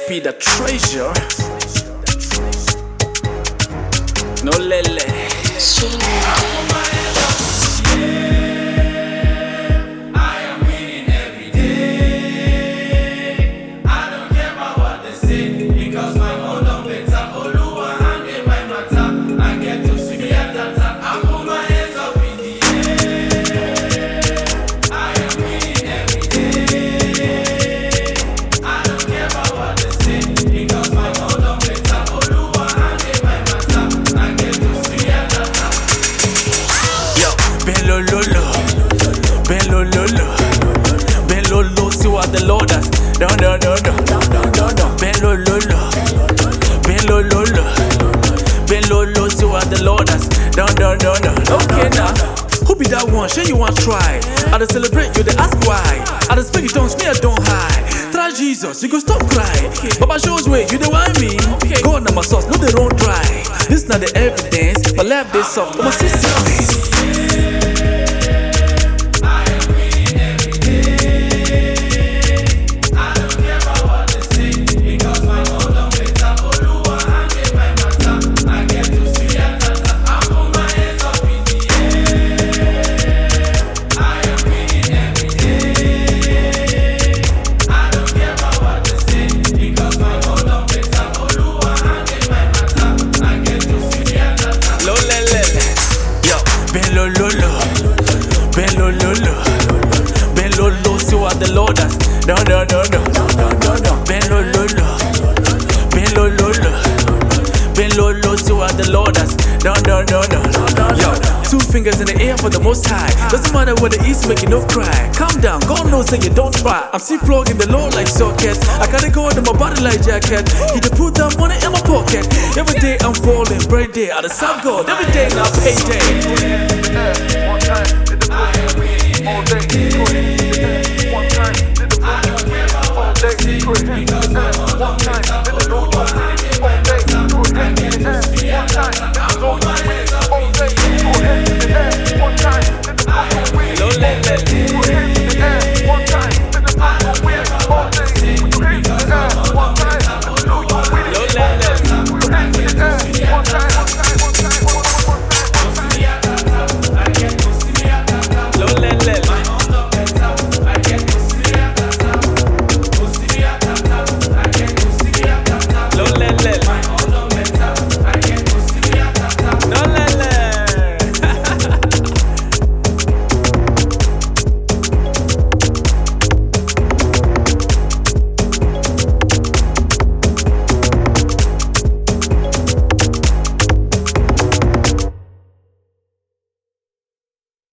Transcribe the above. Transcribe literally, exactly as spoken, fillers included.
S P the treasure. No lele. Bello lolo, bello lolo, bello lolo. See what the Lord has done, done, done, done, done, done. Bello lolo, bello lolo, bello lolo. See what the Lord has done, done, done, done. Okay now, who be that one? Sure you want try? I dey celebrate, you dey ask why? I dey speak it tongues, me I don't hide. Try Jesus, you go stop cry. Baba shows way, you dey want me? God na my source, no they don't try. This not the evidence, my life they soft, my sister. Bello lolo, bello lolo, bello lolo. See what the Lord has done, done, done, done, done, done. Bello lolo, bello lolo, bello lolo. See what the Lord has done, done, done, done. Yo, two fingers in the air for the Most High. Doesn't matter what the East make you no cry. Calm down, God knows that you don't try. I'm still plugging the Lord like socket. I gotta go under my body like jacket. He to put that money in my pocket. Every day I'm falling, bright day out of South God. Every day now payday.